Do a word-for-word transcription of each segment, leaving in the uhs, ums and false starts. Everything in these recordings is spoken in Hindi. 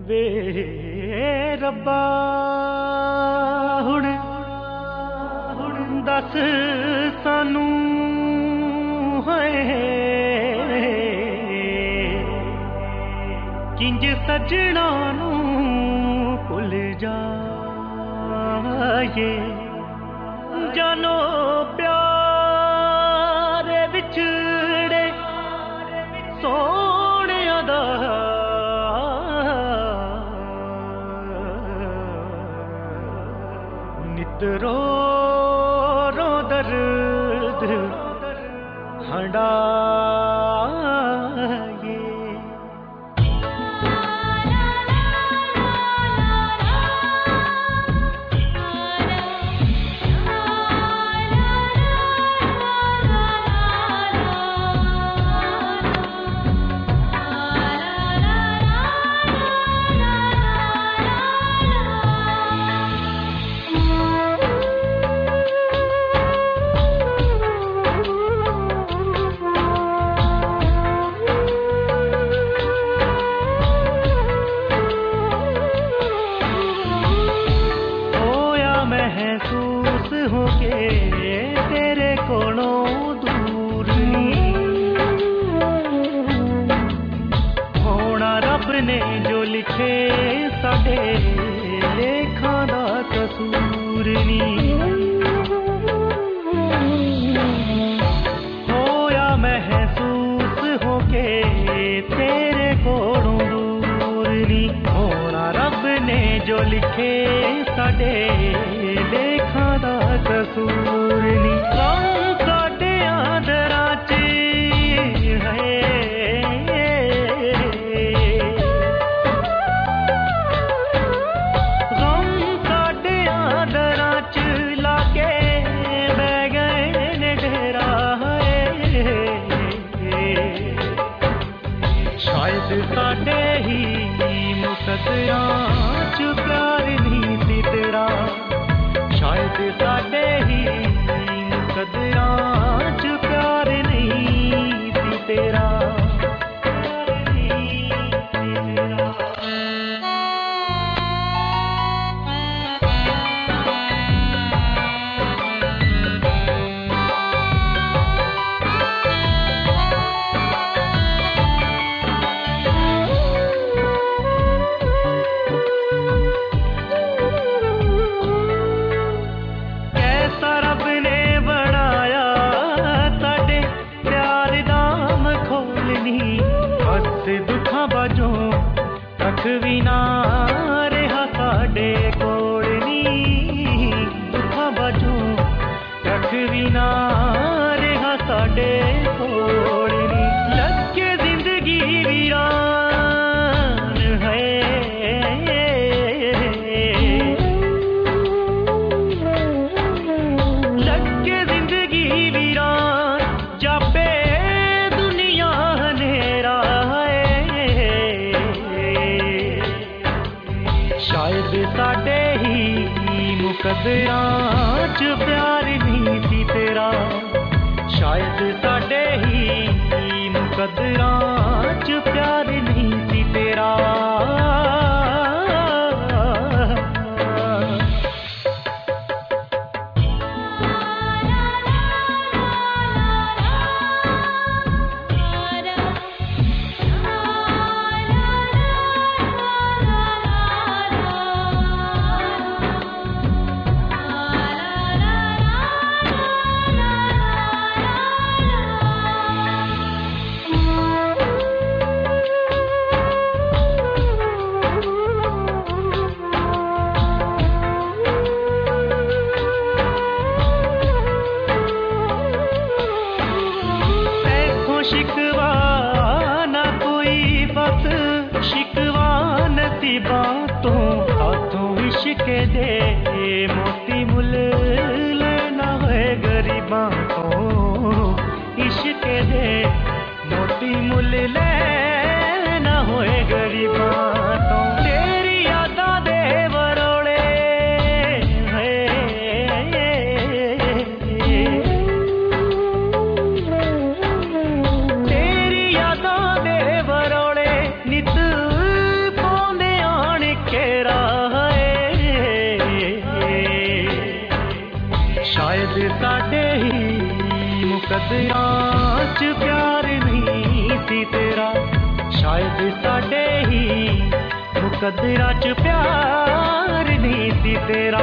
वे रब्बा हुण हुण दस सानू है किंज सजना नू भुल जाए जानो प्यारे विछड़े सोने दा नित रो रो दर्द हंडाए महसूस होके तेरे कोलों दूर होना रब ने जो लिखे साडे लेखा दा कसूर नी होया महसूस होके तेरे कोलों दूर नी होना रब ने जो लिखे साडे लेखा दा कसूर नी गम साडे आदरा च है गम साडे आदरा च लाके बह गए ने डेरा है शायद साडे ही मुकद्दरा च प्यार नहीं सी तेरा शायद साडे ही मुकद्दरां च प्यार नहीं सी तेरा प्यार नहीं सी तेरा दुखा बाजों तक भी ना रहा साडे कोल नी दुखा बाजों तक भी ना रहा साडे कोल नी लगे जिंदगी वीरान है लगे जिंदगी वीरान जापे शायद साडे ही मुकद्दरां च प्यार नहीं सी तेरा शायद साडे ही मुकद्दरां च प्यार नहीं सी तेरा शिकवा ना कोई बस शिकवा नसीबातों हाथों इश्के दे मोती मुल लेना है गरीबां तो इश्के दे मोती मुल लेना है गरीबां तो तेरी यादा दे वरोले है तेरी यादा दे वरोले नित पौंदे आ मुकद्दरां च प्यार नहीं सी तेरा।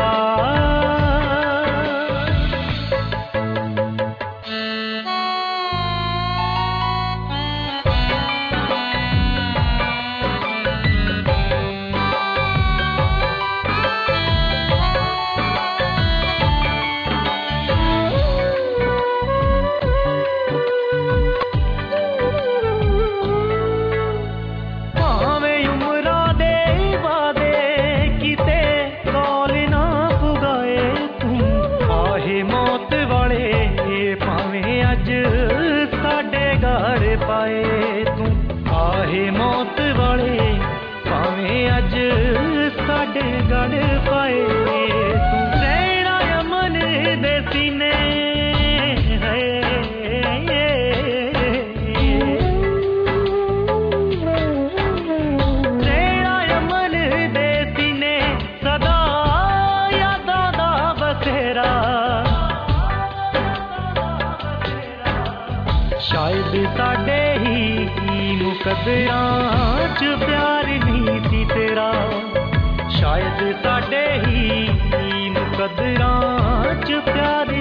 पाए तू आहे मौत वाले भावें अज साडे गल पाए तू तेरा अमन दे सीने है तेरा अमन दे सीने सदा यादां दा बसेरा। शायद साडे ही मुकद्दरां च प्यार नहीं सी तेरा। शायद साडे ही मुकद्दरां च प्यार